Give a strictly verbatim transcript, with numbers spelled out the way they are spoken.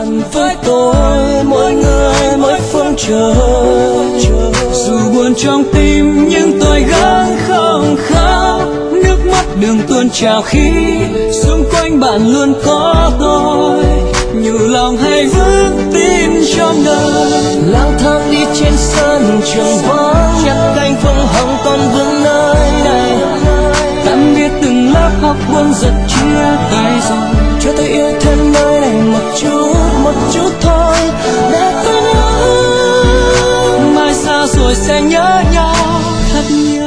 bạn với tôi, mỗi người mỗi phương trời. Dù buồn trong tim nhưng tôi gắng không khóc, nước mắt đường tuôn trào khi xung quanh bạn luôn có tôi. Nhủ lòng hay vững tin trong đời, lang thang đi trên sân trường vắng, nhặt cánh phượng hồng còn vương nơi này. Tạm biệt từng lớp học buồn giật chia tay rồi, cho tôi yêu thêm nơi này một chút, một chút thôi để tôi nhớ. Mai xa rồi sẽ nhớ nhau thật nhiều.